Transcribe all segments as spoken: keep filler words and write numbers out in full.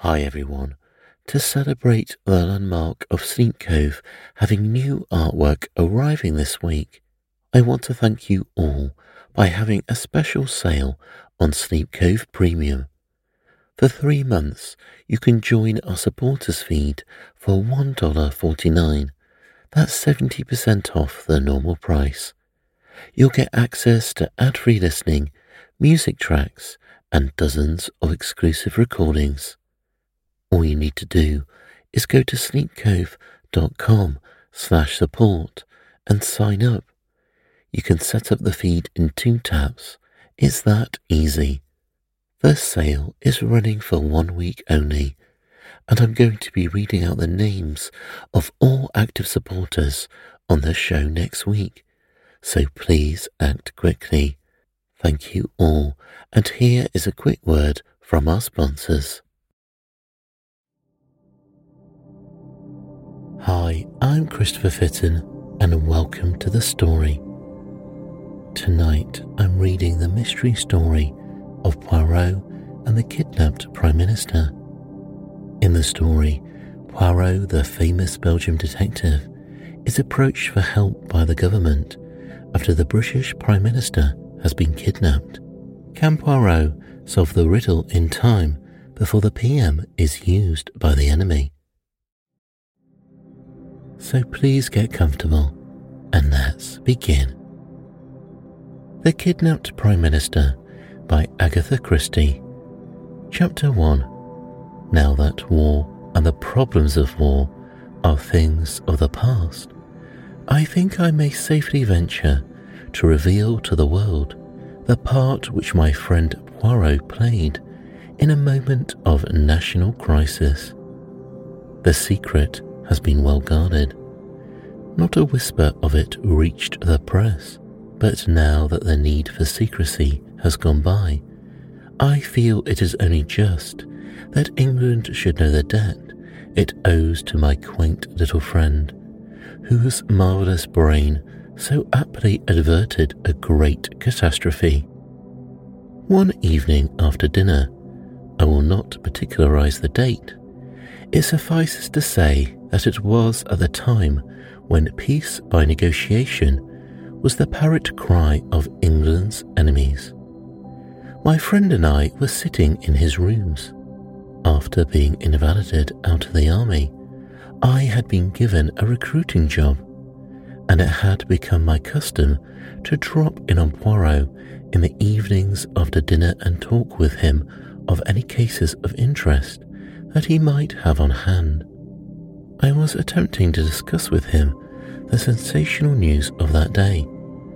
Hi everyone. To celebrate the landmark of Sleep Cove having new artwork arriving this week, I want to thank you all by having a special sale on Sleep Cove Premium. For three months, you can join our supporters feed for one dollar forty-nine. That's seventy percent off the normal price. You'll get access to ad-free listening, music tracks, and dozens of exclusive recordings. All you need to do is go to sleepcove.com slash support and sign up. You can set up the feed in two taps. It's that easy. The sale is running for one week only, and I'm going to be reading out the names of all active supporters on the show next week, so please act quickly. Thank you all, and here is a quick word from our sponsors. Hi, I'm Christopher Fitton, and welcome to the story. Tonight, I'm reading the mystery story of Poirot and the kidnapped Prime Minister. In the story, Poirot, the famous Belgian detective, is approached for help by the government after the British Prime Minister has been kidnapped. Can Poirot solve the riddle in time before the P M is used by the enemy? So please get comfortable and let's begin. The Kidnapped Prime Minister by Agatha Christie. Chapter one. Now that war and the problems of war are things of the past, I think I may safely venture to reveal to the world the part which my friend Poirot played in a moment of national crisis. The secret has been well guarded. Not a whisper of it reached the press, but now that the need for secrecy has gone by, I feel it is only just that England should know the debt it owes to my quaint little friend, whose marvellous brain so aptly averted a great catastrophe. One evening after dinner, I will not particularize the date, it suffices to say that it was at the time when peace by negotiation was the parrot cry of England's enemies. My friend and I were sitting in his rooms. After being invalided out of the army, I had been given a recruiting job, and it had become my custom to drop in on Poirot in the evenings after dinner and talk with him of any cases of interest that he might have on hand. I was attempting to discuss with him the sensational news of that day,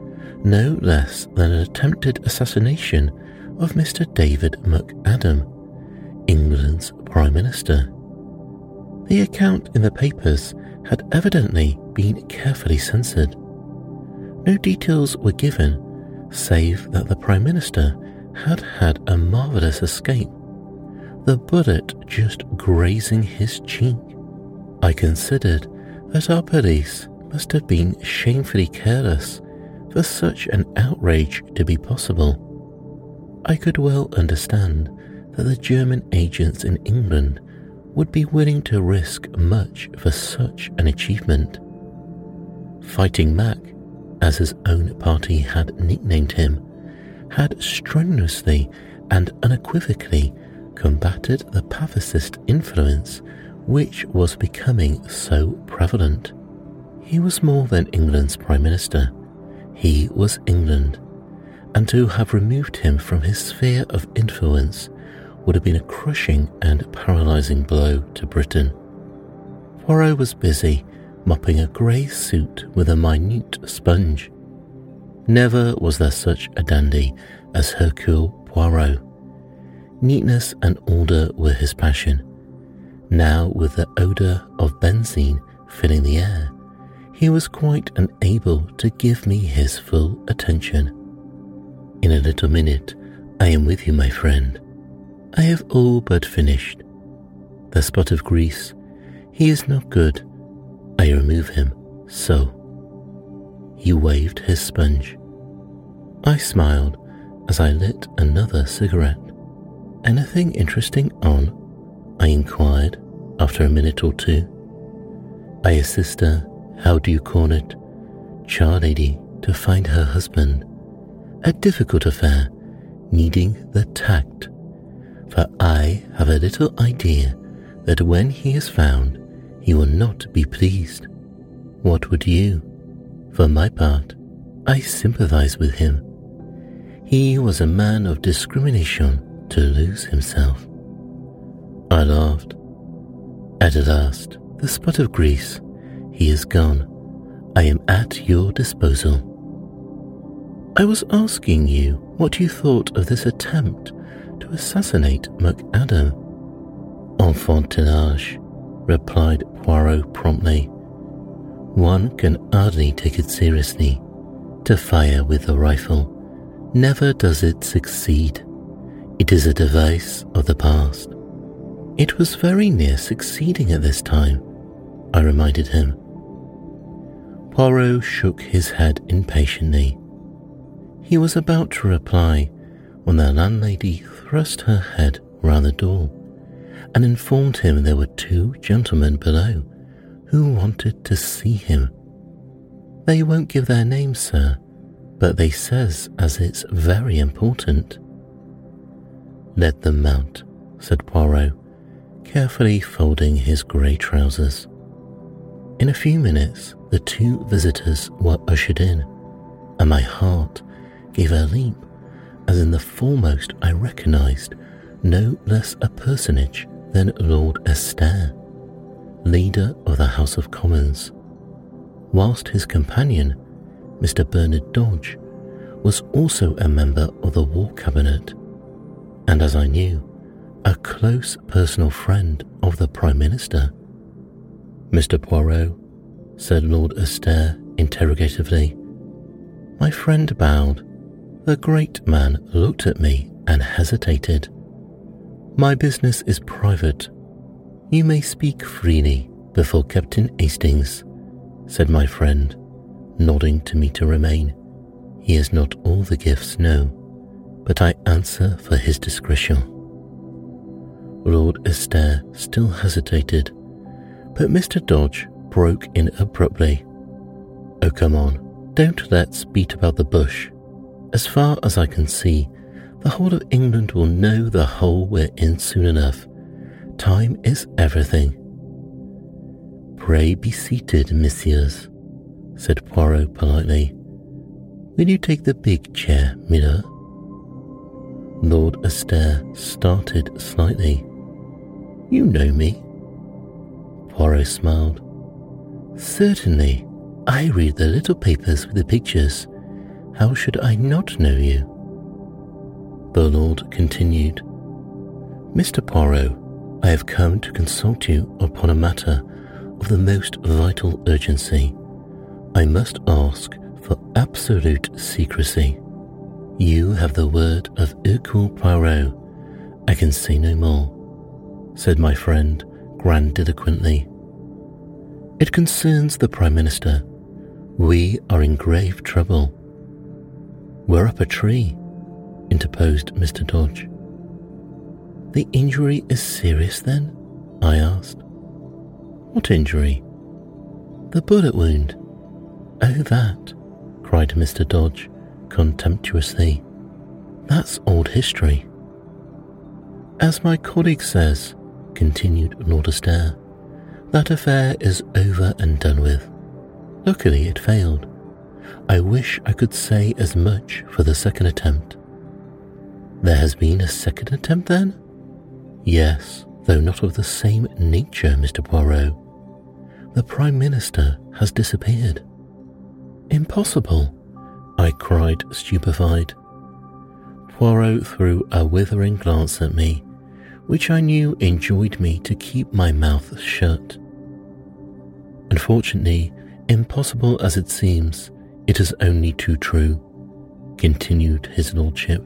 no less than an attempted assassination of Mister David McAdam, England's Prime Minister. The account in the papers had evidently been carefully censored. No details were given, save that the Prime Minister had had a marvellous escape, the bullet just grazing his cheek. I considered that our police must have been shamefully careless for such an outrage to be possible. I could well understand that the German agents in England would be willing to risk much for such an achievement. Fighting Mac, as his own party had nicknamed him, had strenuously and unequivocally combated the pacifist influence which was becoming so prevalent. He was more than England's Prime Minister. He was England, and to have removed him from his sphere of influence would have been a crushing and paralysing blow to Britain. Poirot was busy mopping a grey suit with a minute sponge. Never was there such a dandy as Hercule Poirot. Neatness and order were his passion. Now, with the odour of benzene filling the air, he was quite unable to give me his full attention. In a little minute, I am with you, my friend. I have all but finished. The spot of grease, he is not good. I remove him, so. He waved his sponge. I smiled as I lit another cigarette. Anything interesting on? I inquired after a minute or two. I assist her, how do you call it, charlady to find her husband, a difficult affair needing the tact, for I have a little idea that when he is found, he will not be pleased. What would you? For my part, I sympathize with him. He was a man of discrimination to lose himself. I laughed. At last, the spot of grease, he is gone. I am at your disposal. I was asking you what you thought of this attempt to assassinate MacAdam. Enfantillage, replied Poirot promptly. One can hardly take it seriously. To fire with a rifle, never does it succeed. It is a device of the past. It was very near succeeding at this time, I reminded him. Poirot shook his head impatiently. He was about to reply when the landlady thrust her head round the door and informed him there were two gentlemen below who wanted to see him. They won't give their names, sir, but they says as it's very important. Let them mount, said Poirot, carefully folding his grey trousers. In a few minutes, the two visitors were ushered in, and my heart gave a leap as in the foremost I recognised no less a personage than Lord Esther, leader of the House of Commons, whilst his companion, Mister Bernard Dodge, was also a member of the War Cabinet, and as I knew, a close personal friend of the Prime Minister. Mister Poirot, said Lord Esther interrogatively. My friend bowed. The great man looked at me and hesitated. My business is private. You may speak freely before Captain Hastings, said my friend, nodding to me to remain. He has not all the gifts, no, but I answer for his discretion. Lord Esther still hesitated, but Mister Dodge broke in abruptly. Oh, come on, don't let's beat about the bush. As far as I can see, the whole of England will know the hole we're in soon enough. Time is everything. Pray be seated, messieurs, said Poirot politely. Will you take the big chair, Miller? Lord Esther started slightly. You know me. Poirot smiled. Certainly, I read the little papers with the pictures. How should I not know you? The Lord continued. Mister Poirot, I have come to consult you upon a matter of the most vital urgency. I must ask for absolute secrecy. You have the word of Hercule Poirot. I can say no more, said my friend grandiloquently. It concerns the Prime Minister. We are in grave trouble. We're up a tree, interposed Mister Dodge. The injury is serious then? I asked. What injury? The bullet wound. Oh, that, cried Mister Dodge contemptuously. That's old history. As my colleague says, continued Lord Esther, that affair is over and done with. Luckily it failed. I wish I could say as much for the second attempt. There has been a second attempt then? Yes, though not of the same nature, Mister Poirot. The Prime Minister has disappeared. Impossible, I cried, stupefied. Poirot threw a withering glance at me, which I knew enjoined me to keep my mouth shut. Unfortunately, impossible as it seems, it is only too true, continued his lordship.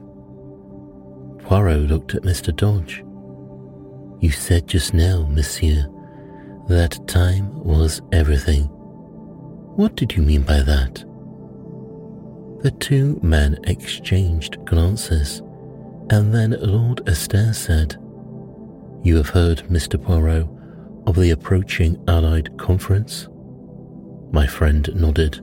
Poirot looked at Mister Dodge. You said just now, monsieur, that time was everything. What did you mean by that? The two men exchanged glances, and then Lord Esther said, You have heard, Mister Poirot, of the approaching Allied conference? My friend nodded.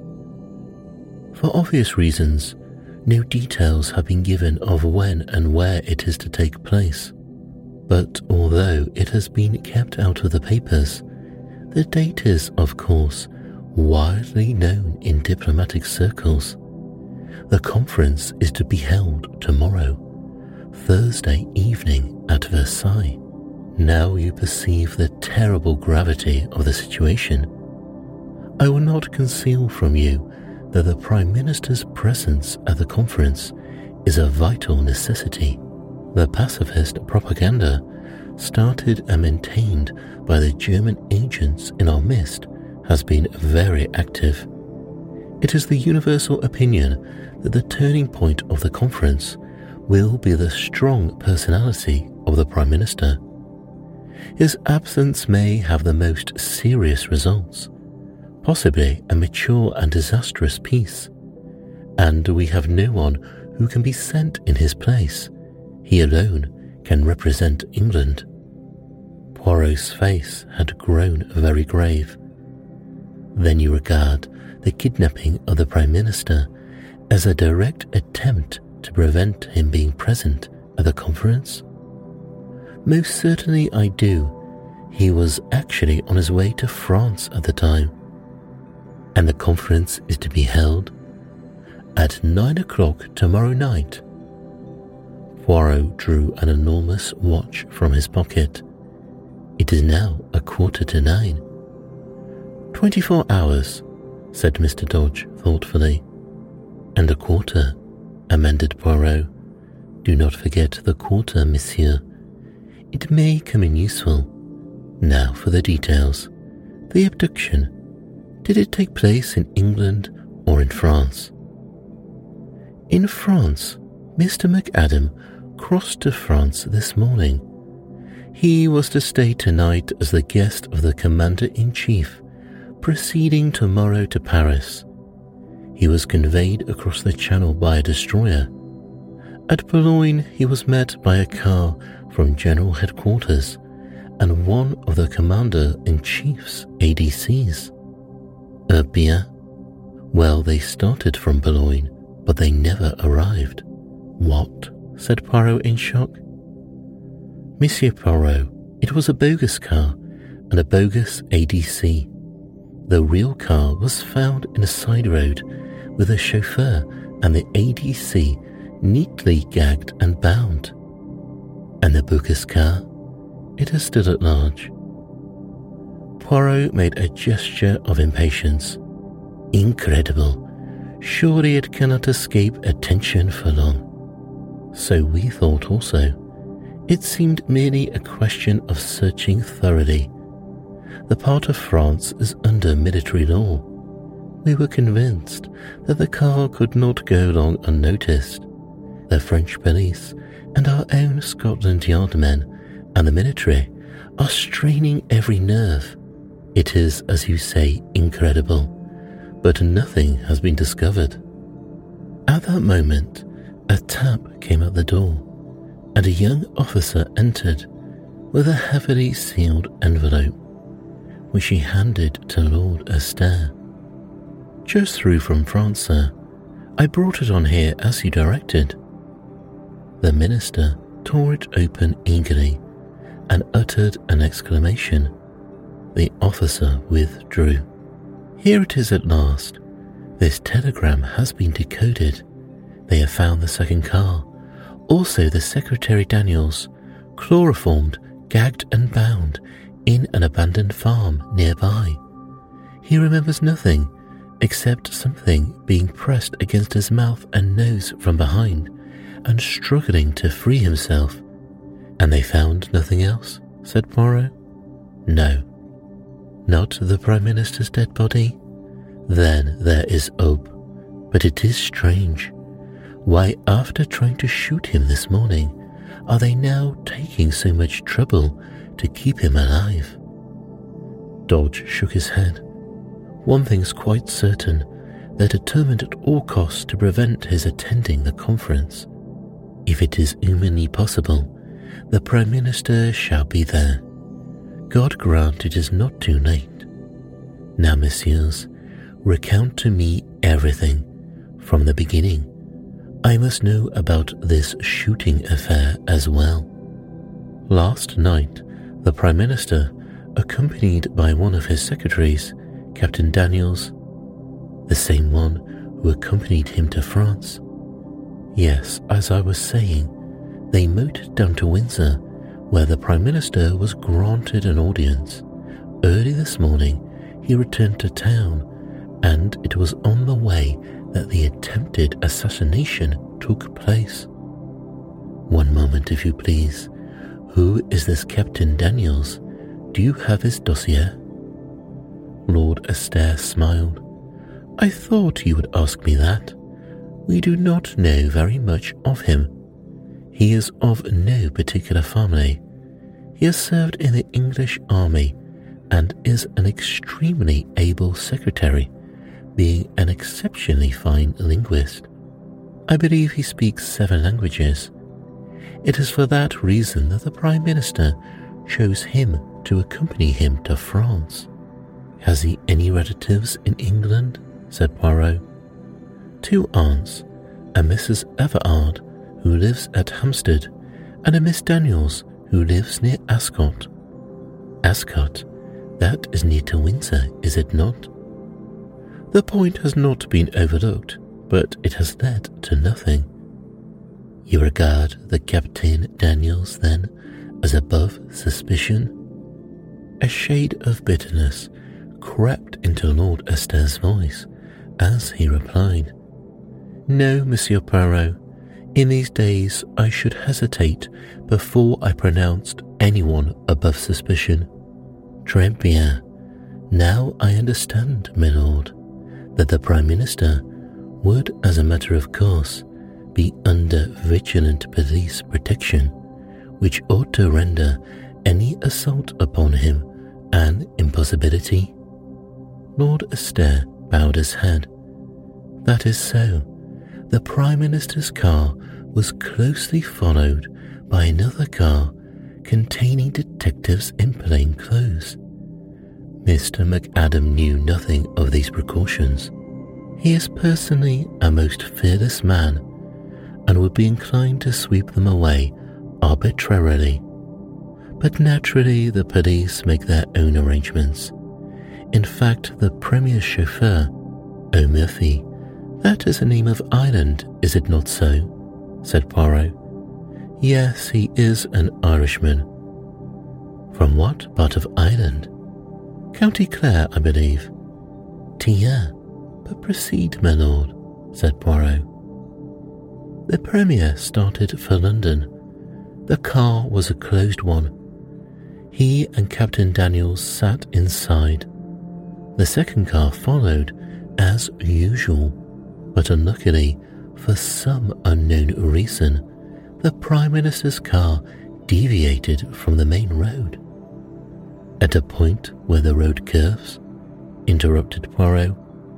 For obvious reasons, no details have been given of when and where it is to take place. But although it has been kept out of the papers, the date is, of course, widely known in diplomatic circles. The conference is to be held tomorrow, Thursday evening at Versailles. Now you perceive the terrible gravity of the situation. I will not conceal from you that the Prime Minister's presence at the conference is a vital necessity. The pacifist propaganda started and maintained by the German agents in our midst has been very active. It is the universal opinion that the turning point of the conference will be the strong personality of the Prime Minister. His absence may have the most serious results, possibly a mature and disastrous peace, and we have no one who can be sent in his place. He alone can represent England. Poirot's face had grown very grave. Then you regard the kidnapping of the Prime Minister as a direct attempt to prevent him being present at the conference? Most certainly I do. He was actually on his way to France at the time. And the conference is to be held at nine o'clock tomorrow night. Poirot drew an enormous watch from his pocket. It is now a quarter to nine. Twenty-four hours, said Mister Dodge thoughtfully. And a quarter, amended Poirot. Do not forget the quarter, monsieur. It may come in useful. Now for the details. The abduction. Did it take place in England or in France? In France. Mister McAdam crossed to France this morning. He was to stay tonight as the guest of the Commander-in-Chief, proceeding tomorrow to Paris. He was conveyed across the Channel by a destroyer. At Boulogne, he was met by a car from General Headquarters and one of the Commander-in-Chief's A D Cs. Eh bien? Well, they started from Boulogne, but they never arrived. What? Said Poirot in shock. Monsieur Poirot, it was a bogus car and a bogus A D C. The real car was found in a side road with a chauffeur and the A D C neatly gagged and bound. And the bogus car? It has stood at large. Poirot made a gesture of impatience. Incredible. Surely it cannot escape attention for long. So we thought also. It seemed merely a question of searching thoroughly. The part of France is under military law. We were convinced that the car could not go long unnoticed. The French police and our own Scotland Yard men and the military are straining every nerve. It is, as you say, incredible, but nothing has been discovered. At that moment, a tap came at the door, and a young officer entered with a heavily sealed envelope, which he handed to Lord Astaire. Just through from France, sir. I brought it on here as you directed. The minister tore it open eagerly and uttered an exclamation. The officer withdrew. Here it is at last. This telegram has been decoded. They have found the second car, also the Secretary Daniels, chloroformed, gagged and bound in an abandoned farm nearby. He remembers nothing except something being pressed against his mouth and nose from behind and struggling to free himself. And they found nothing else, said Poirot. No. Not the Prime Minister's dead body? Then there is hope. But it is strange. Why, after trying to shoot him this morning, are they now taking so much trouble to keep him alive? Dodge shook his head. One thing's quite certain, they're determined at all costs to prevent his attending the conference. If it is humanly possible, the Prime Minister shall be there. God grant it is not too late. Now, messieurs, recount to me everything from the beginning. I must know about this shooting affair as well. Last night, the Prime Minister, accompanied by one of his secretaries, Captain Daniels, the same one who accompanied him to France. Yes, as I was saying, they motored down to Windsor, where the Prime Minister was granted an audience. Early this morning, he returned to town, and it was on the way that the attempted assassination took place. One moment, if you please. Who is this Captain Daniels? Do you have his dossier? Lord Astaire smiled. I thought you would ask me that. We do not know very much of him. He is of no particular family. He has served in the English army and is an extremely able secretary, being an exceptionally fine linguist. I believe he speaks seven languages. It is for that reason that the Prime Minister chose him to accompany him to France. Has he any relatives in England? Said Poirot. Two aunts, a Missus Everard, who lives at Hampstead, and a Miss Daniels, who lives near Ascot. Ascot? That is near to Windsor, is it not? The point has not been overlooked, but it has led to nothing. You regard the Captain Daniels, then, as above suspicion? A shade of bitterness crept into Lord Astaire's voice as he replied, No, Monsieur Poirot. In these days I should hesitate before I pronounced anyone above suspicion. Très bien. Now I understand, my lord, that the Prime Minister would, as a matter of course, be under vigilant police protection, which ought to render any assault upon him an impossibility. Lord Astaire bowed his head. That is so. The Prime Minister's car was closely followed by another car containing detectives in plain clothes. Mister McAdam knew nothing of these precautions. He is personally a most fearless man and would be inclined to sweep them away arbitrarily. But naturally the police make their own arrangements. In fact, the Premier's chauffeur, O'Murphy, that is the name of Ireland, is it not so? Said Poirot. Yes, he is an Irishman. From what part of Ireland? County Clare, I believe. Tiens, but proceed, my lord, said Poirot. The Premier started for London. The car was a closed one. He and Captain Daniels sat inside. The second car followed, as usual, but unluckily, for some unknown reason, the Prime Minister's car deviated from the main road. At a point where the road curves, interrupted Poirot.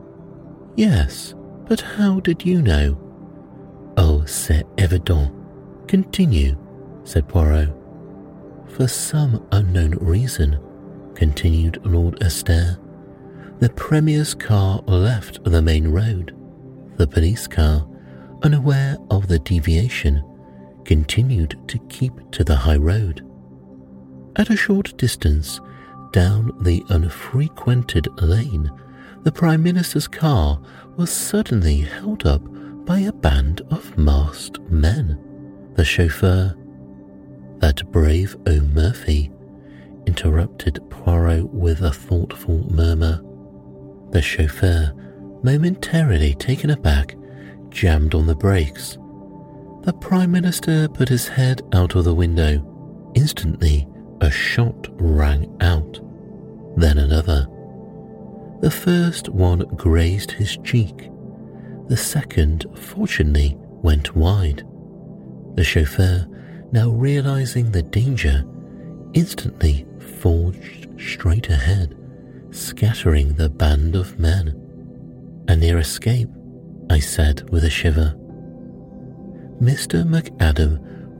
Yes, but how did you know? Oh, c'est évident. Continue, said Poirot. For some unknown reason, continued Lord Astaire, the Premier's car left the main road. The police car, unaware of the deviation, continued to keep to the high road. At a short distance, down the unfrequented lane, the Prime Minister's car was suddenly held up by a band of masked men. The chauffeur, that brave O'Murphy, interrupted Poirot with a thoughtful murmur. The chauffeur, momentarily taken aback, jammed on the brakes. The Prime Minister put his head out of the window. Instantly, a shot rang out, then another. The first one grazed his cheek. The second, fortunately, went wide. The chauffeur, now realizing the danger, instantly forged straight ahead, scattering the band of men. A near escape, I said with a shiver. Mister McAdam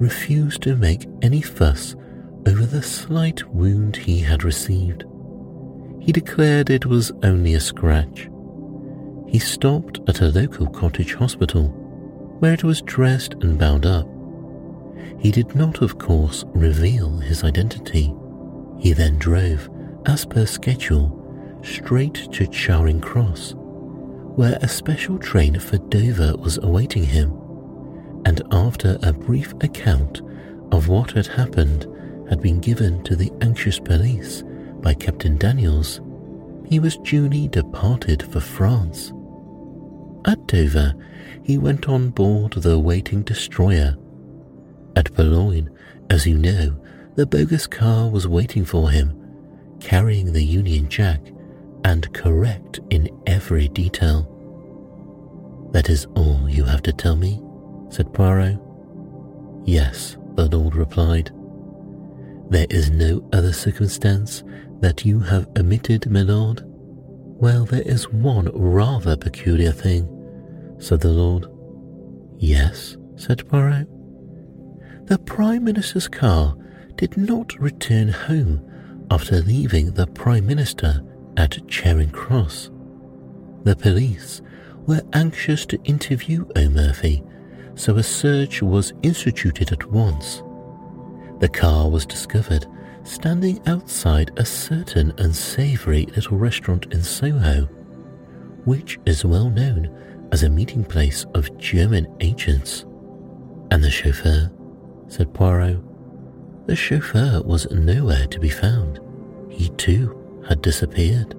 refused to make any fuss over the slight wound he had received. He declared it was only a scratch. He stopped at a local cottage hospital, where it was dressed and bound up. He did not, of course, reveal his identity. He then drove, as per schedule, straight to Charing Cross, where a special train for Dover was awaiting him, and after a brief account of what had happened had been given to the anxious police by Captain Daniels, he was duly departed for France. At Dover, he went on board the waiting destroyer. At Boulogne, as you know, the bogus car was waiting for him, carrying the Union Jack and correct in every detail. "That is all you have to tell me?" said Poirot. "Yes," the Lord replied. "There is no other circumstance that you have omitted, my lord?" "Well, there is one rather peculiar thing," said the Lord. "Yes," said Poirot. "The Prime Minister's car did not return home after leaving the Prime Minister at Charing Cross. The police were anxious to interview O'Murphy, so a search was instituted at once. The car was discovered standing outside a certain unsavoury little restaurant in Soho, which is well known as a meeting place of German agents." "And the chauffeur?" said Poirot. "The chauffeur was nowhere to be found. He too had disappeared."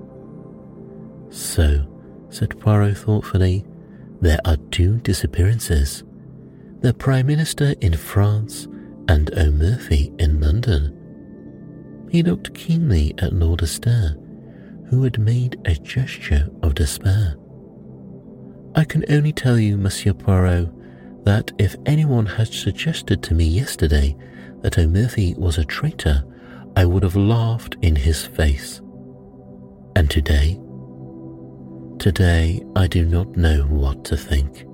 "So," said Poirot thoughtfully, "there are two disappearances, the Prime Minister in France and O'Murphy in London." He looked keenly at Lord Astor, who had made a gesture of despair. "I can only tell you, Monsieur Poirot, that if anyone had suggested to me yesterday that O'Murphy was a traitor, I would have laughed in his face." "And today?" "Today I do not know what to think."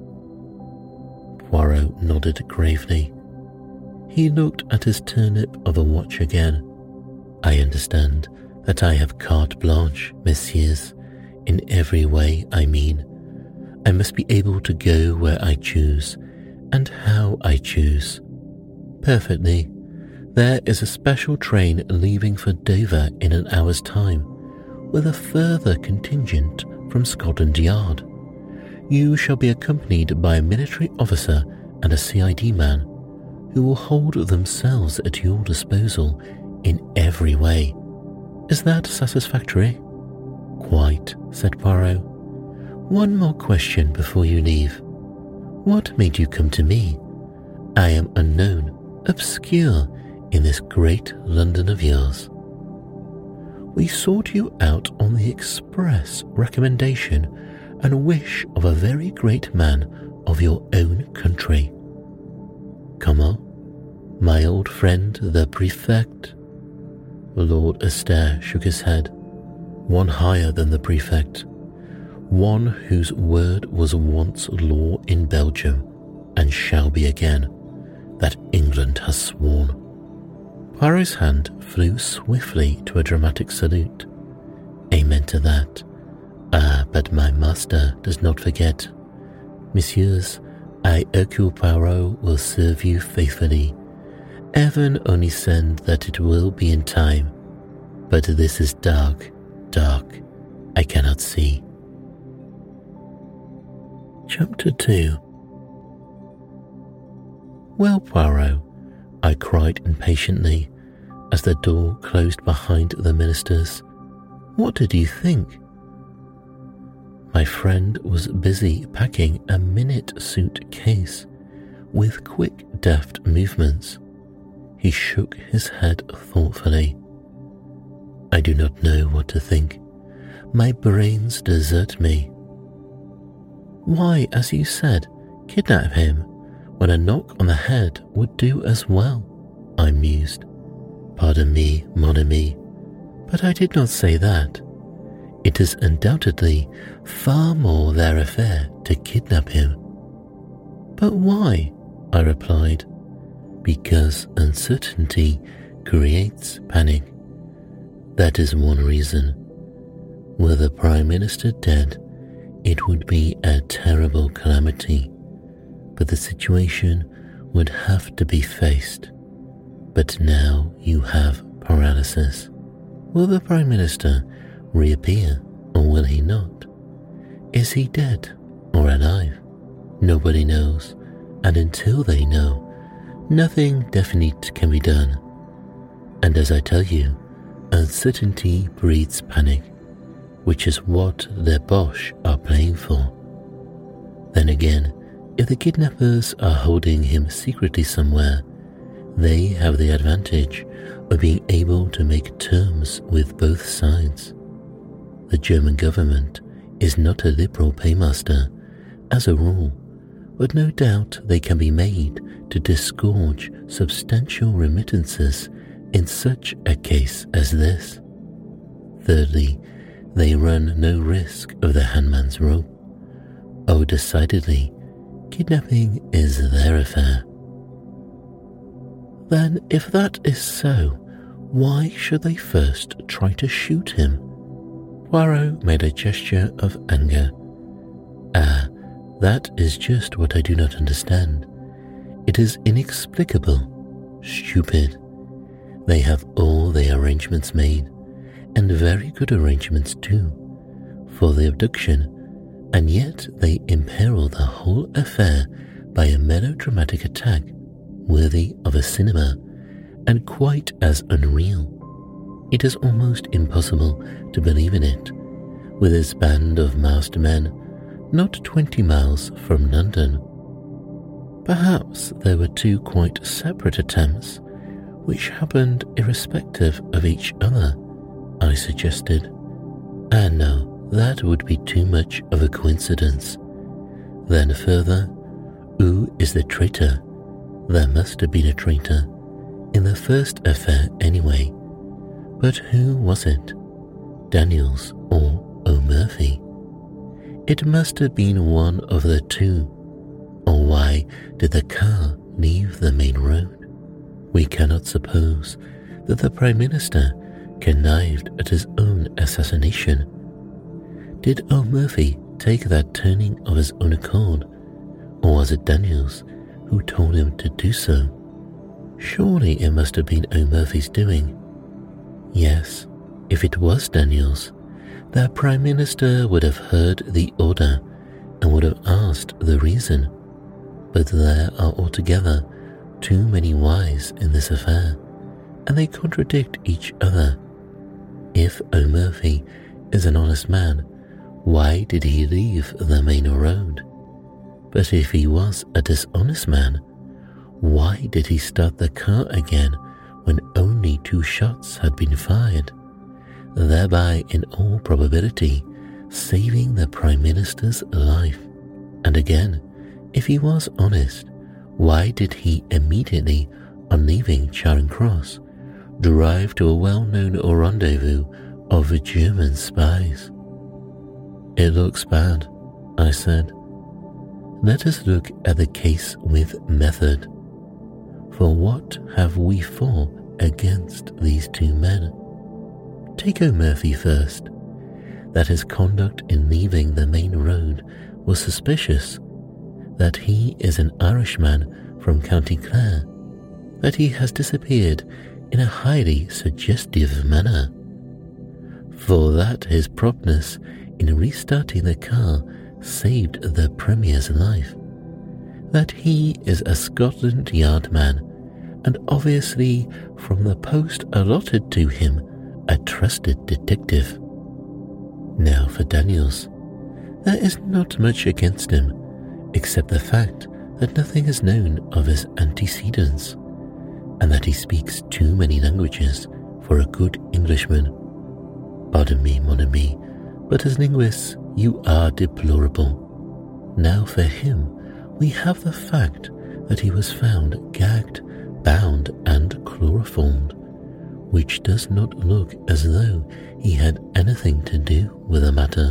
Poirot nodded gravely. He looked at his turnip of a watch again. "I understand that I have carte blanche, messieurs, in every way, I mean. I must be able to go where I choose, and how I choose." "Perfectly. There is a special train leaving for Dover in an hour's time, with a further contingent from Scotland Yard. You shall be accompanied by a military officer and a C I D man, who will hold themselves at your disposal in every way. Is that satisfactory?" "Quite," said Poirot. "One more question before you leave. What made you come to me? I am unknown, obscure in this great London of yours." "We sought you out on the express recommendation and wish of a very great man of your own country." "Comment? My old friend the prefect?" Lord Astor shook his head. "One higher than the prefect, one whose word was once law in Belgium and shall be again, that England has sworn." Poirot's hand flew swiftly to a dramatic salute. "Amen to that. Ah, but my master does not forget. Messieurs, I, Hercule Poirot, will serve you faithfully. Heaven only send that it will be in time. But this is dark, dark. I cannot see." Chapter two. "Well, Poirot," I cried impatiently as the door closed behind the ministers, "what did you think?" My friend was busy packing a minute suitcase with quick, deft movements. He shook his head thoughtfully. "I do not know what to think. My brains desert me." "Why, as you said, kidnap him, when a knock on the head would do as well," I mused. "Pardon me, mon ami, but I did not say that. It is undoubtedly far more their affair to kidnap him." "But why?" I replied. because uncertainty creates panic. That is one reason. Were the Prime Minister dead, it would be a terrible calamity, but the situation would have to be faced. But now you have paralysis. Will the Prime Minister reappear, or will he not? Is he dead or alive? Nobody knows, and until they know, nothing definite can be done. And as I tell you, uncertainty breeds panic, which is what the Boche are playing for. Then again, if the kidnappers are holding him secretly somewhere, they have the advantage of being able to make terms with both sides. The German government is not a liberal paymaster, as a rule, but no doubt they can be made to disgorge substantial remittances in such a case as this. Thirdly, they run no risk of the hangman's rope. Oh, decidedly, kidnapping is their affair. Then, if that is so, why should they first try to shoot him? Poirot made a gesture of anger. Ah, that is just what I do not understand. It is inexplicable, stupid. They have all their arrangements made, and very good arrangements too, for the abduction, and yet they imperil the whole affair by a melodramatic attack worthy of a cinema and quite as unreal. It is almost impossible to believe in it, with his band of masked men not twenty miles from London. Perhaps there were two quite separate attempts, which happened irrespective of each other, I suggested. And no, that would be too much of a coincidence. Then further, who is the traitor? There must have been a traitor, in the first affair anyway. But who was it? Daniels or O'Murphy? It must have been one of the two. Or why did the car leave the main road? We cannot suppose that the Prime Minister connived at his own assassination. Did O'Murphy take that turning of his own accord, or was it Daniels who told him to do so? Surely it must have been O'Murphy's doing. Yes, if it was Daniels, the Prime Minister would have heard the order and would have asked the reason. But there are altogether too many whys in this affair, and they contradict each other. If O'Murphy is an honest man, why did he leave the main road? But if he was a dishonest man, why did he start the car again when only two shots had been fired, thereby in all probability saving the Prime Minister's life? And again, if he was honest, why did he immediately, on leaving Charing Cross, drive to a well-known rendezvous of German spies? It looks bad, I said. Let us look at the case with method. For what have we for against these two men? Take O'Murphy first. That his conduct in leaving the main road was suspicious, that he is an Irishman from County Clare, that he has disappeared in a highly suggestive manner, for that his promptness in restarting the car saved the Premier's life, that he is a Scotland Yard man, and obviously from the post allotted to him a trusted detective. Now for Daniels, there is not much against him, except the fact that nothing is known of his antecedents, and that he speaks too many languages for a good Englishman. Pardon me, mon ami, but as linguists you are deplorable. Now for him, we have the fact that he was found gagged, bound and chloroformed, which does not look as though he had anything to do with the matter.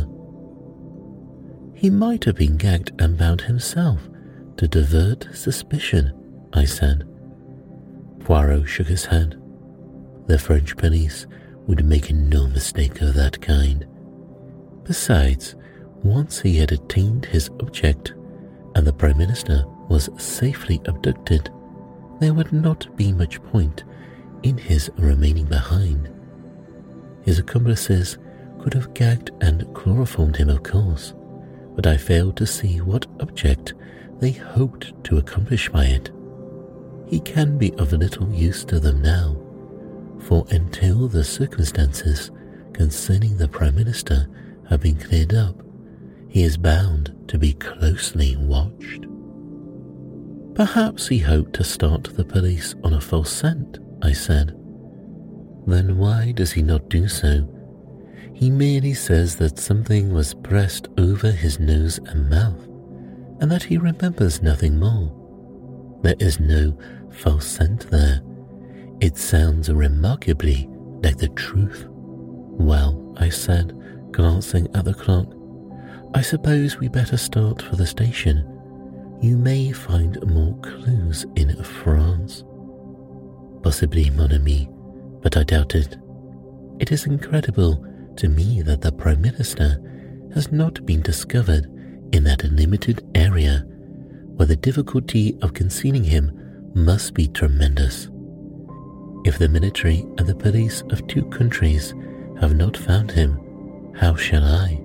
He might have been gagged and bound himself to divert suspicion, I said. Poirot shook his head. The French police would make no mistake of that kind. Besides, once he had attained his object and the Prime Minister was safely abducted, there would not be much point in his remaining behind. His accomplices could have gagged and chloroformed him, of course, but I failed to see what object they hoped to accomplish by it. He can be of little use to them now, for until the circumstances concerning the Prime Minister have been cleared up, he is bound to be closely watched. Perhaps he hoped to start the police on a false scent, I said. Then why does he not do so? He merely says that something was pressed over his nose and mouth, and that he remembers nothing more. There is no false scent there. It sounds remarkably like the truth. Well, I said, glancing at the clock, I suppose we better start for the station. You may find more clues in France. Possibly, mon ami, but I doubt it. It is incredible to me that the Prime Minister has not been discovered in that limited area where the difficulty of concealing him must be tremendous. If the military and the police of two countries have not found him, how shall I?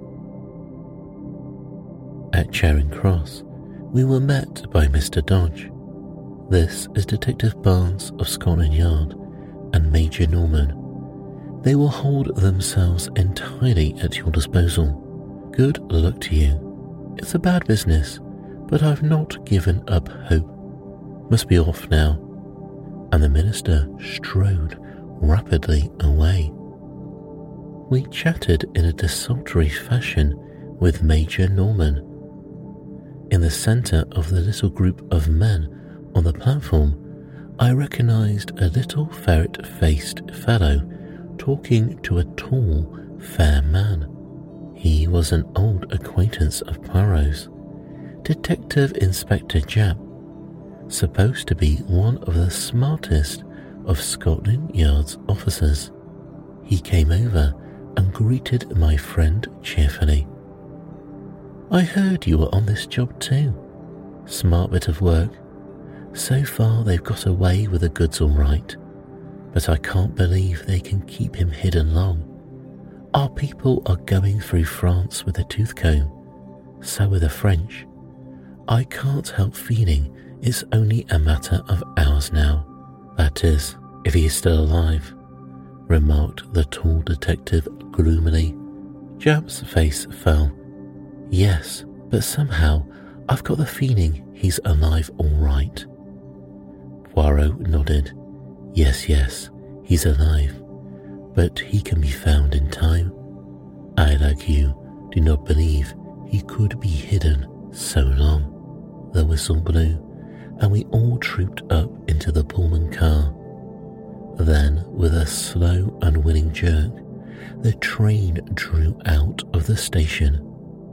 At Charing Cross, we were met by Mister Dodge. This is Detective Barnes of Scotland Yard and Major Norman. They will hold themselves entirely at your disposal. Good luck to you. It's a bad business, but I've not given up hope. Must be off now. And the Minister strode rapidly away. We chatted in a desultory fashion with Major Norman. In the centre of the little group of men on the platform, I recognised a little ferret-faced fellow talking to a tall, fair man. He was an old acquaintance of Poirot's, Detective Inspector Japp, supposed to be one of the smartest of Scotland Yard's officers. He came over and greeted my friend cheerfully. I heard you were on this job too. Smart bit of work. So far they've got away with the goods all right, but I can't believe they can keep him hidden long. Our people are going through France with a tooth comb. So are the French. I can't help feeling it's only a matter of hours now. That is, if he is still alive, remarked the tall detective gloomily. Japp's face fell. Yes, but somehow I've got the feeling he's alive all right. Poirot nodded. Yes, yes, he's alive, but he can be found in time. I, like you, do not believe he could be hidden so long. The whistle blew, and we all trooped up into the Pullman car. Then, with a slow, unwilling jerk, the train drew out of the station.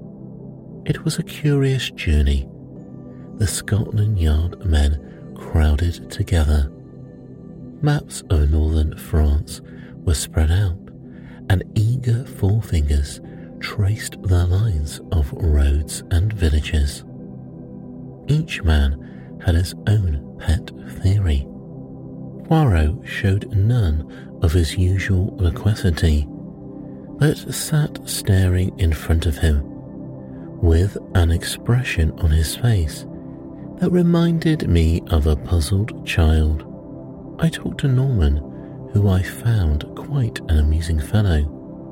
It was a curious journey. The Scotland Yard men crowded together. Maps of northern France were spread out, and eager forefingers traced the lines of roads and villages. Each man had his own pet theory. Poirot showed none of his usual loquacity, but sat staring in front of him, with an expression on his face that reminded me of a puzzled child. I talked to Norman, who I found quite an amusing fellow.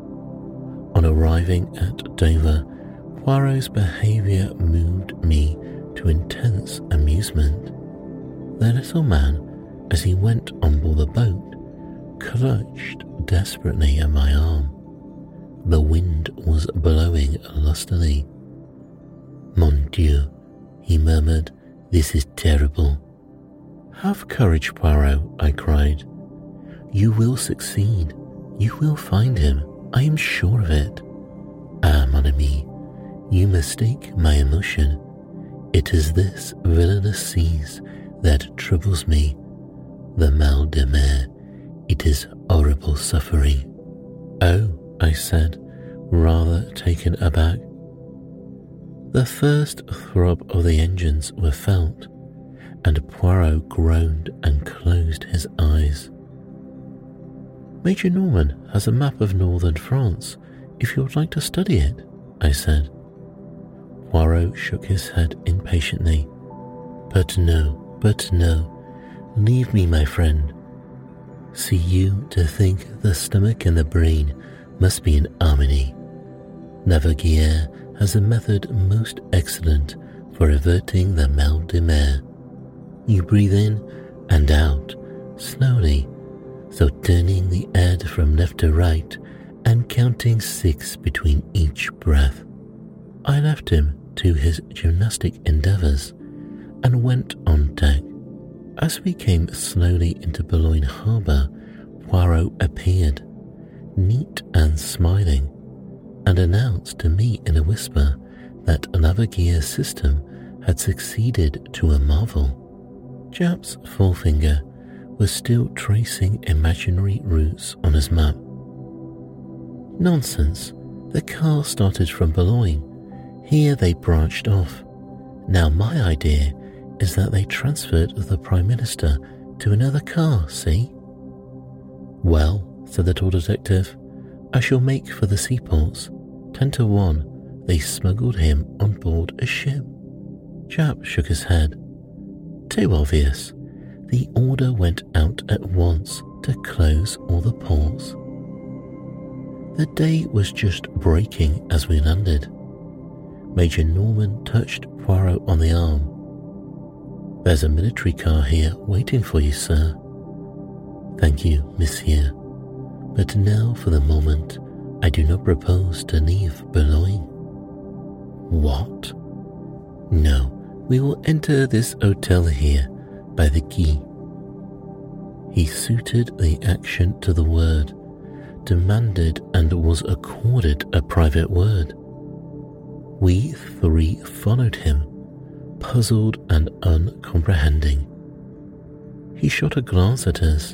On arriving at Dover, Poirot's behaviour moved me to intense amusement. The little man, as he went on board the boat, clutched desperately at my arm. The wind was blowing lustily. Mon Dieu, he murmured, this is terrible. Have courage, Poirot, I cried. You will succeed. You will find him. I am sure of it. Ah, mon ami, you mistake my emotion. It is this villainous seas that troubles me. the mal de mer. It is horrible suffering." "Oh," I said, rather taken aback. The first throb of the engines were felt, and Poirot groaned and closed his eyes. "Major Norman has a map of northern France, if you would like to study it," I said. Poirot shook his head impatiently. "But no, but no. Leave me, my friend. See you to think the stomach and the brain must be in harmony. Lavoisier has a method most excellent for averting the mal de mer. You breathe in and out, slowly, so turning the head from left to right and counting six between each breath." I left him to his gymnastic endeavours and went on deck. As we came slowly into Boulogne harbour, Poirot appeared, neat and smiling, and announced to me in a whisper that Lavoisier's system had succeeded to a marvel. Japp's forefinger was still tracing imaginary routes on his map. "Nonsense. The car started from Boulogne. Here they branched off. Now my idea is that they transferred the Prime Minister to another car, see?" "Well," said the tall detective, "I shall make for the seaports. Ten to one, they smuggled him on board a ship." Japp shook his head. "Too obvious. The order went out at once to close all the ports." The day was just breaking as we landed. Major Norman touched Poirot on the arm. "There's a military car here waiting for you, sir." "Thank you, monsieur. But now, for the moment, I do not propose to leave Boulogne." "What?" "No, we will enter this hotel here by the quay." He suited the action to the word, demanded and was accorded a private word. We three followed him, puzzled and uncomprehending. He shot a glance at us.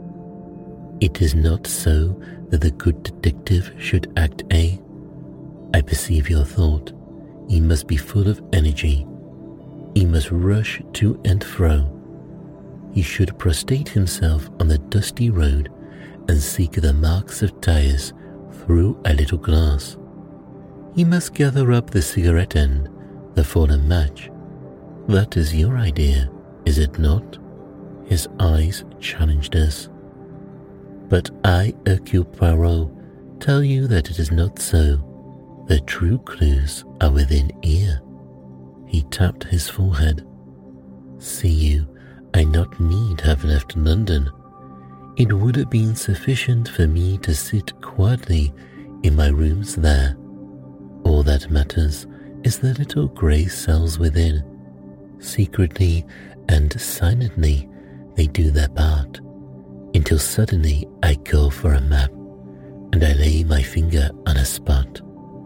"It is not so that the good detective should act, eh? I perceive your thought. He must be full of energy. He must rush to and fro. He should prostrate himself on the dusty road and seek the marks of tires through a little glass. He must gather up the cigarette end, the fallen match. That is your idea, is it not?" His eyes challenged us. "But I, Hercule Poirot, tell you that it is not so. The true clues are within ear." He tapped his forehead. "See you, I not need have left London. It would have been sufficient for me to sit quietly in my rooms there. All that matters is the little grey cells within. Secretly and silently they do their part, until suddenly I go for a map, and I lay my finger on a spot.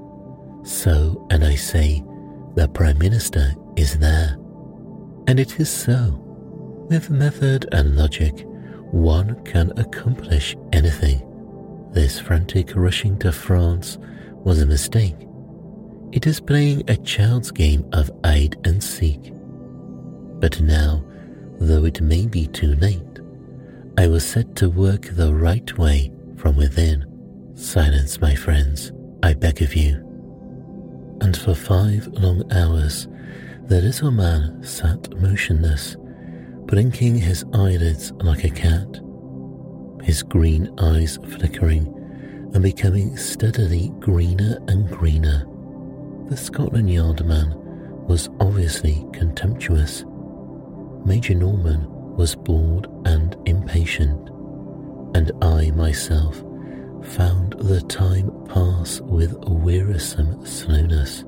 So, and I say, the Prime Minister is there. And it is so. With method and logic, one can accomplish anything. This frantic rushing to France was a mistake. It is playing a child's game of hide and seek. But now, though it may be too late, I will set to work the right way from within. Silence, my friends, I beg of you." And for five long hours, the little man sat motionless, blinking his eyelids like a cat, his green eyes flickering and becoming steadily greener and greener. The Scotland Yard man was obviously contemptuous. Major Norman was bored and impatient, and I myself found the time pass with a wearisome slowness.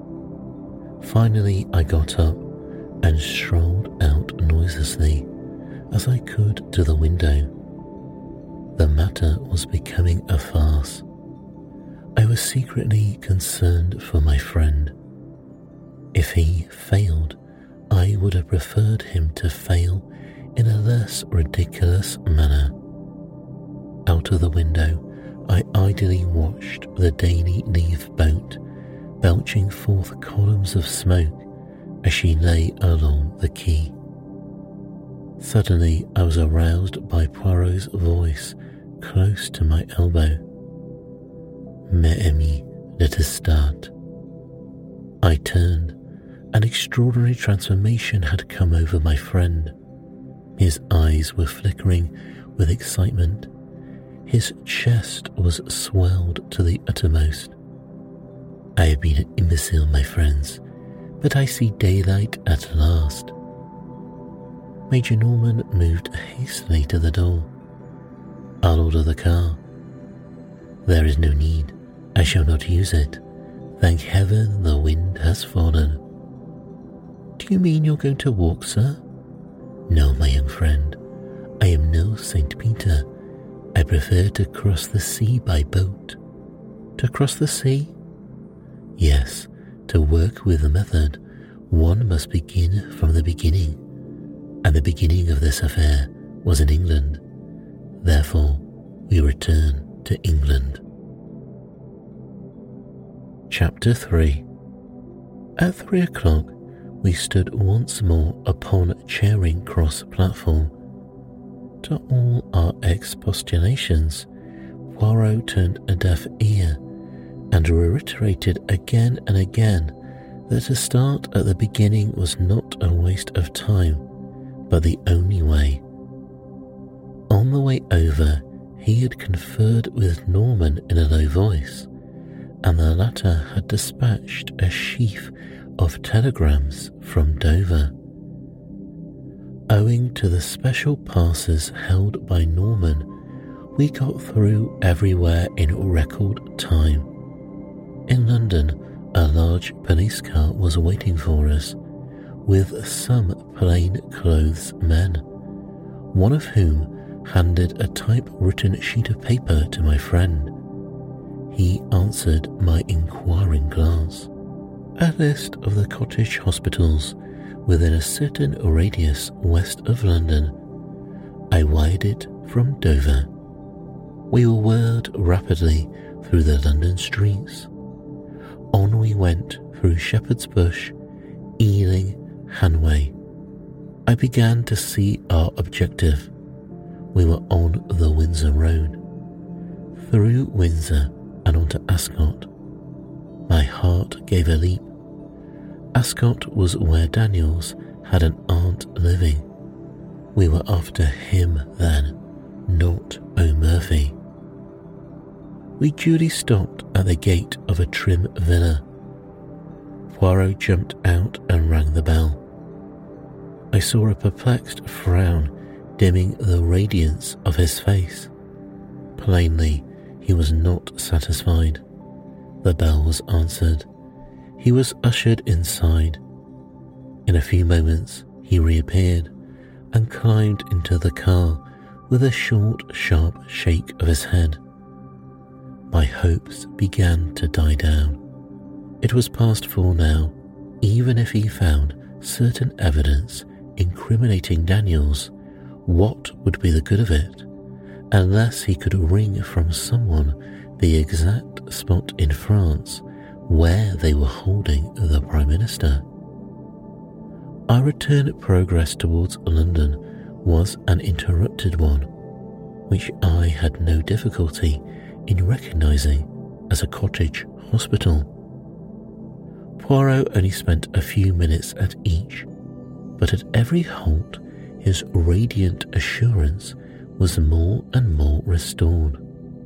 Finally I got up and strolled out noiselessly as I could to the window. The matter was becoming a farce. I was secretly concerned for my friend. If he failed, I would have preferred him to fail in a less ridiculous manner. Out of the window, I idly watched the Daily Leaf boat belching forth columns of smoke as she lay along the quay. Suddenly, I was aroused by Poirot's voice close to my elbow. "Mes amis, let us start." I turned. An extraordinary transformation had come over my friend. His eyes were flickering with excitement. His chest was swelled to the uttermost. "I have been an imbecile, my friends, but I see daylight at last." Major Norman moved hastily to the door. "I'll order the car." "There is no need. I shall not use it. Thank heaven the wind has fallen." "Do you mean you're going to walk, sir?" "No, my young friend. I am no Saint Peter. I prefer to cross the sea by boat." "To cross the sea?" "Yes, to work with method, one must begin from the beginning. And the beginning of this affair was in England. Therefore, we return to England." Chapter three. At three o'clock, we stood once more upon Charing Cross platform. To all our expostulations, Poirot turned a deaf ear and reiterated again and again that to start at the beginning was not a waste of time, but the only way. On the way over, he had conferred with Norman in a low voice, and the latter had dispatched a sheaf of telegrams from Dover. Owing to the special passes held by Norman, we got through everywhere in record time. In London, a large police car was waiting for us, with some plain-clothes men, one of whom handed a typewritten sheet of paper to my friend. He answered my inquiring glance. A list of the cottage hospitals within a certain radius west of London. I wired it from Dover. We were whirled rapidly through the London streets. On we went through Shepherd's Bush, Ealing, Hanway. I began to see our objective. We were on the Windsor Road. Through Windsor and onto Ascot. My heart gave a leap. Ascot was where Daniels had an aunt living. We were after him then, not O'Murphy. We duly stopped at the gate of a trim villa. Poirot jumped out and rang the bell. I saw a perplexed frown dimming the radiance of his face. Plainly, he was not satisfied. The bell was answered. He was ushered inside. In a few moments, he reappeared and climbed into the car with a short, sharp shake of his head. My hopes began to die down. It was past four now. Even if he found certain evidence incriminating Daniels, what would be the good of it, unless he could wring from someone the exact spot in France where they were holding the Prime Minister? Our return progress towards London was an interrupted one, which I had no difficulty in recognising as a cottage hospital. Poirot only spent a few minutes at each, but at every halt his radiant assurance was more and more restored.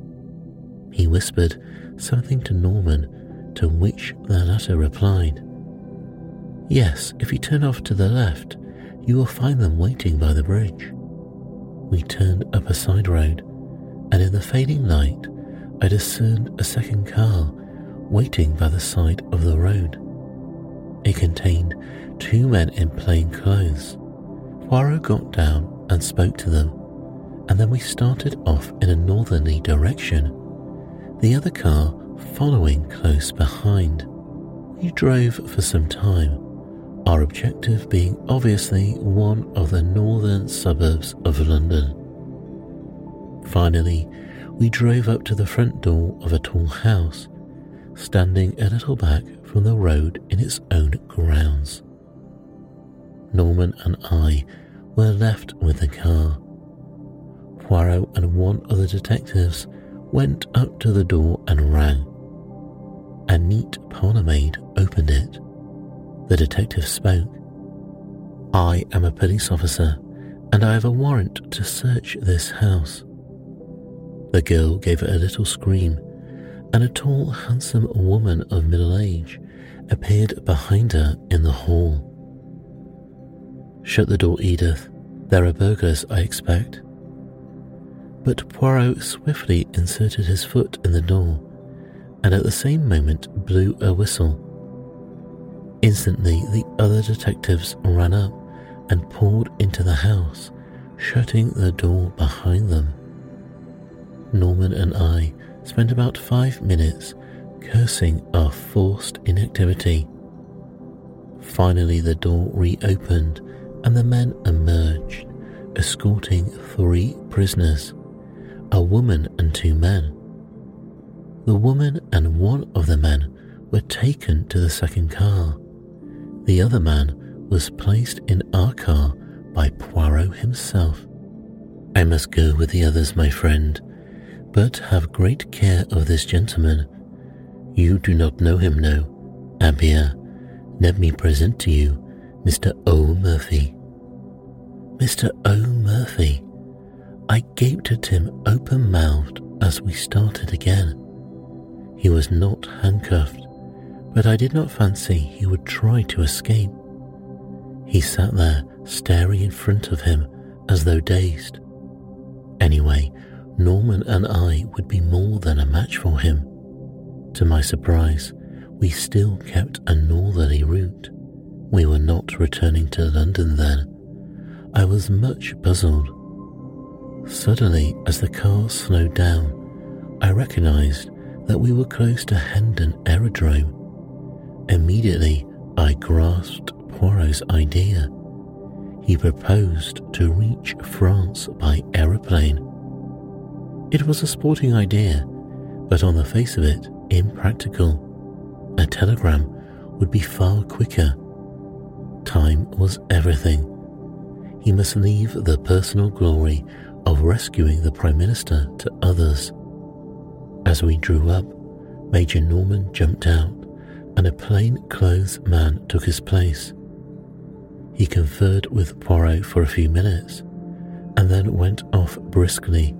He whispered something to Norman, to which the latter replied, "Yes, if you turn off to the left, you will find them waiting by the bridge." We turned up a side road, and in the fading light I discerned a second car waiting by the side of the road. It contained two men in plain clothes. Poirot got down and spoke to them, and then we started off in a northerly direction, the other car following close behind. We drove for some time, our objective being obviously one of the northern suburbs of London. Finally, we drove up to the front door of a tall house, standing a little back from the road in its own grounds. Norman and I were left with the car. Poirot and one of the detectives went up to the door and rang. A neat parlour-maid opened it. The detective spoke. "I am a police officer, and I have a warrant to search this house." The girl gave a little scream, and a tall, handsome woman of middle age appeared behind her in the hall. "Shut the door, Edith. There are burglars, I expect." But Poirot swiftly inserted his foot in the door, and at the same moment blew a whistle. Instantly, the other detectives ran up and poured into the house, shutting the door behind them. Norman and I spent about five minutes cursing our forced inactivity. Finally, the door reopened and the men emerged, escorting three prisoners, a woman and two men. The woman and one of the men were taken to the second car. The other man was placed in our car by Poirot himself. "I must go with the others, my friend, but have great care of this gentleman. You do not know him now. Eh bien, let me present to you Mister O. Murphy." Mister O. Murphy. I gaped at him open-mouthed as we started again. He was not handcuffed, but I did not fancy he would try to escape. He sat there staring in front of him as though dazed. Anyway, Norman and I would be more than a match for him. To my surprise, we still kept a northerly route. We were not returning to London then. I was much puzzled. Suddenly, as the car slowed down, I recognized that we were close to Hendon Aerodrome. Immediately, I grasped Poirot's idea. He proposed to reach France by aeroplane. It was a sporting idea, but on the face of it, impractical. A telegram would be far quicker. Time was everything. He must leave the personal glory of rescuing the Prime Minister to others. As we drew up, Major Norman jumped out, and a plain-clothes man took his place. He conferred with Poirot for a few minutes, and then went off briskly.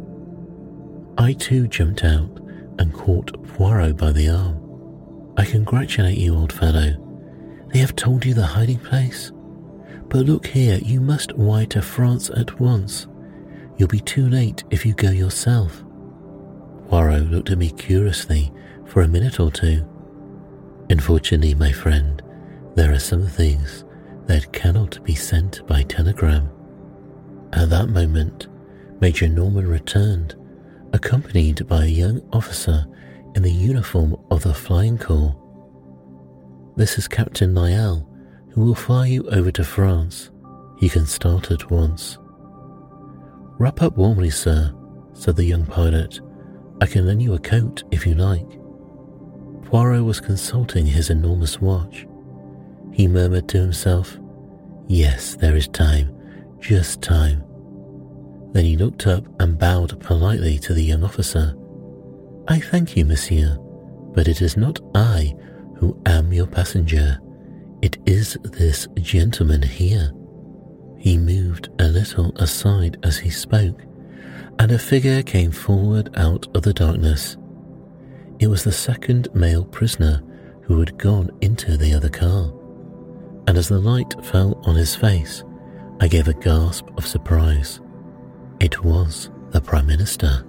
I too jumped out and caught Poirot by the arm. "I congratulate you, old fellow. They have told you the hiding place? But look here, you wire wire to France at once. You'll be too late if you go yourself." Poirot looked at me curiously for a minute or two. "Unfortunately, my friend, there are some things that cannot be sent by telegram." At that moment, Major Norman returned, accompanied by a young officer in the uniform of the Flying Corps. "This is Captain Niel, who will fly you over to France. You can start at once." "Wrap up warmly, sir," said the young pilot. "I can lend you a coat if you like." Poirot was consulting his enormous watch. He murmured to himself, "Yes, there is time, just time." Then he looked up and bowed politely to the young officer. "I thank you, monsieur, but it is not I who am your passenger. It is this gentleman here." He moved a little aside as he spoke, and a figure came forward out of the darkness. It was the second male prisoner who had gone into the other car, and as the light fell on his face, I gave a gasp of surprise. It was the Prime Minister.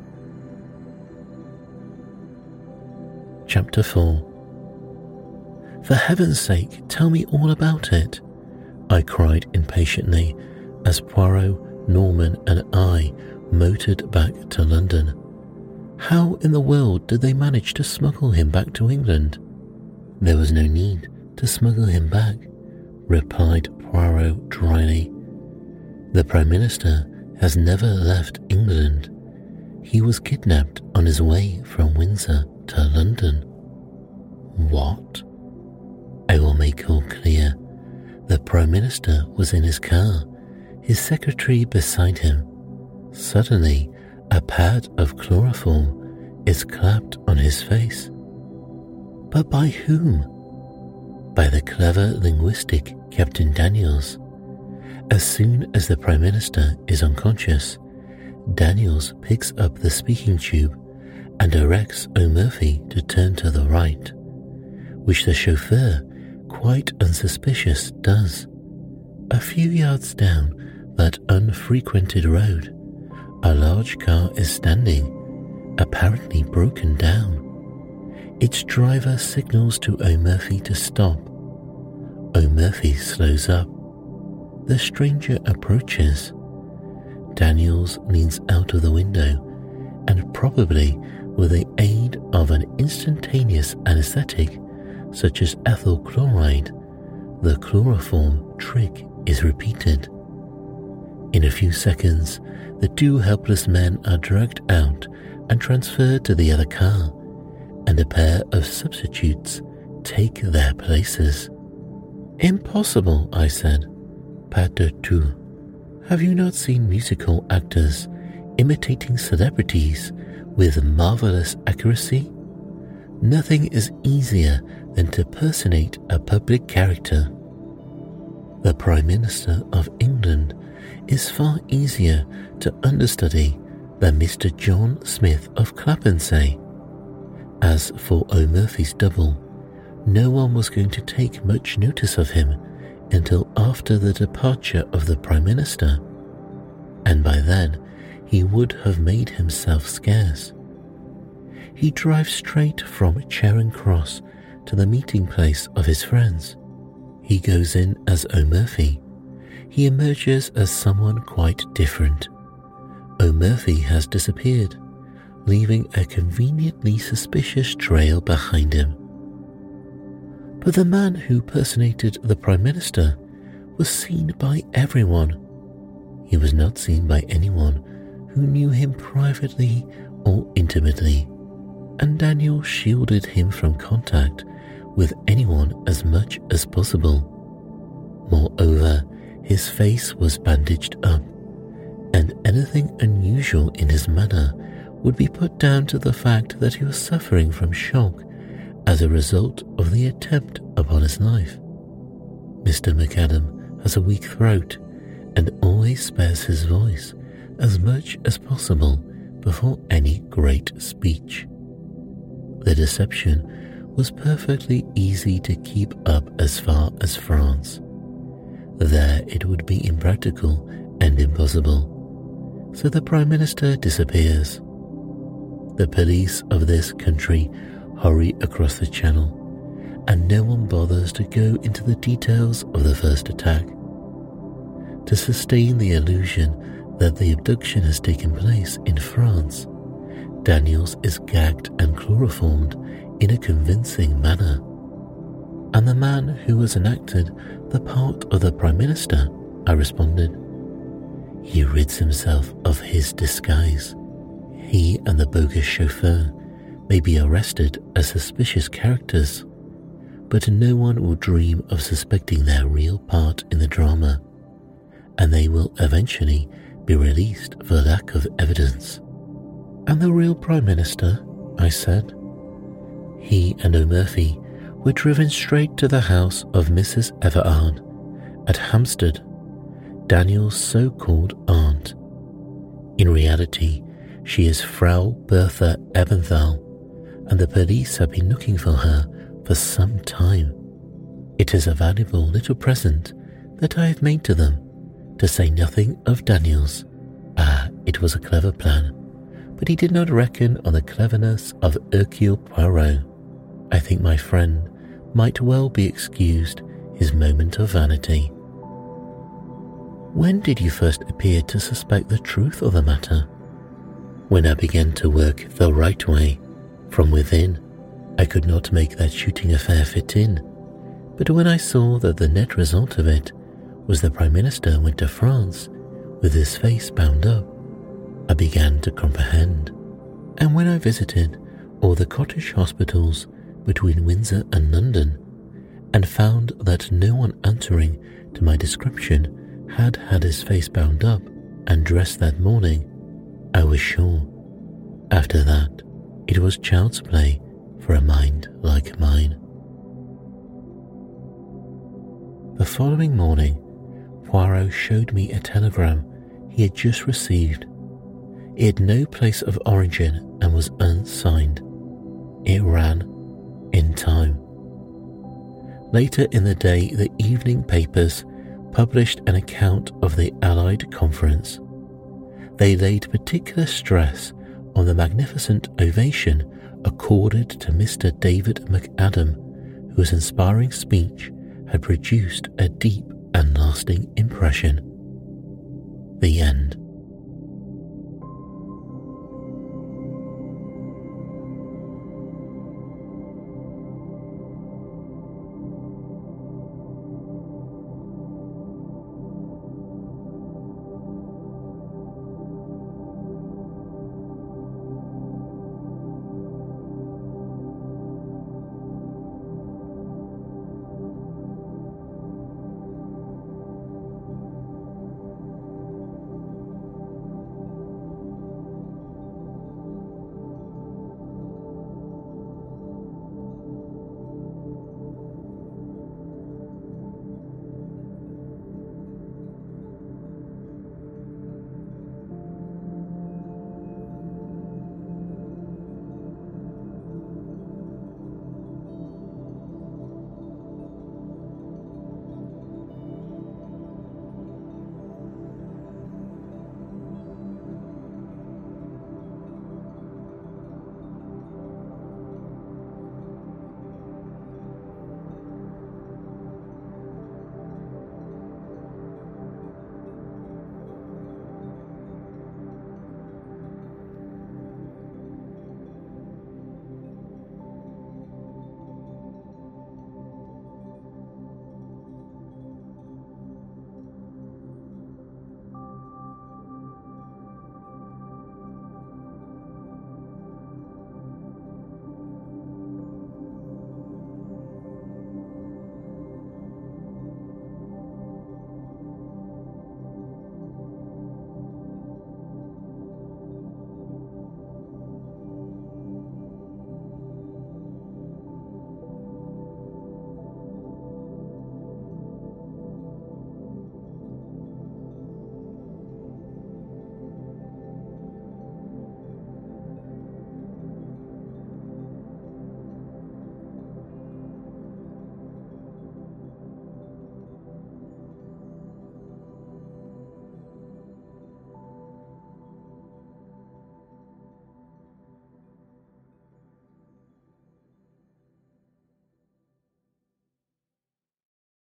Chapter four. "For heaven's sake, tell me all about it," I cried impatiently as Poirot, Norman and I motored back to London. How in the world did they manage to smuggle him back to England? "There was no need to smuggle him back," replied Poirot dryly. "The Prime Minister has never left England. He was kidnapped on his way from Windsor to London." "What?" "I will make all clear. The Prime Minister was in his car, his secretary beside him. Suddenly, a pad of chloroform is clapped on his face." "But by whom?" "By the clever linguistic Captain Daniels. As soon as the Prime Minister is unconscious, Daniels picks up the speaking tube and directs O'Murphy to turn to the right, which the chauffeur, quite unsuspicious, does. A few yards down that unfrequented road, a large car is standing, apparently broken down. Its driver signals to O'Murphy to stop. O'Murphy slows up. The stranger approaches. Daniels leans out of the window and, probably with the aid of an instantaneous anesthetic such as ethyl chloride, the chloroform trick is repeated. In a few seconds, the two helpless men are dragged out and transferred to the other car, and a pair of substitutes take their places. "Impossible," I said. "Pas du tout. Have you not seen musical actors imitating celebrities with marvelous accuracy? Nothing is easier than to personate a public character. The Prime Minister of England is far easier to understudy than Mister John Smith of Clappensay. As for O'Murphy's double, no one was going to take much notice of him until after the departure of the Prime Minister, and by then he would have made himself scarce. He drives straight from Charing Cross to the meeting place of his friends. He goes in as O'Murphy. He emerges as someone quite different. O'Murphy has disappeared, leaving a conveniently suspicious trail behind him. But the man who personated the Prime Minister was seen by everyone. He was not seen by anyone who knew him privately or intimately, and Daniel shielded him from contact with anyone as much as possible. Moreover, his face was bandaged up, and anything unusual in his manner would be put down to the fact that he was suffering from shock as a result of the attempt upon his life. Mister McAdam has a weak throat and always spares his voice as much as possible before any great speech. The deception was perfectly easy to keep up as far as France. There it would be impractical and impossible, so the Prime Minister disappears. The police of this country hurry across the channel, and no one bothers to go into the details of the first attack. To sustain the illusion that the abduction has taken place in France, Daniels is gagged and chloroformed in a convincing manner. "And the man who has enacted the part of the Prime Minister," I responded. "He rids himself of his disguise. He and the bogus chauffeur may be arrested as suspicious characters, but no one will dream of suspecting their real part in the drama, and they will eventually be released for lack of evidence." "And the real Prime Minister?" I said. "He and O'Murphy were driven straight to the house of Missus Everard at Hampstead, Daniel's so-called aunt. In reality, she is Frau Bertha Ebenthal, and the police have been looking for her for some time. It is a valuable little present that I have made to them, to say nothing of Daniels. Ah, it was a clever plan, but he did not reckon on the cleverness of Hercule Poirot. I think my friend might well be excused his moment of vanity." "When did you first appear to suspect the truth of the matter?" "When I began to work the right way, from within. I could not make that shooting affair fit in. But when I saw that the net result of it was the Prime Minister went to France with his face bound up, I began to comprehend. And when I visited all the cottage hospitals between Windsor and London, and found that no one answering to my description had had his face bound up and dressed that morning, I was sure, after that, it was child's play for a mind like mine. The following morning, Poirot showed me a telegram he had just received. It had no place of origin and was unsigned. It ran, "In time." Later in the day, the evening papers published an account of the Allied conference. They laid particular stress on the magnificent ovation accorded to Mister David McAdam, whose inspiring speech had produced a deep and lasting impression. The end.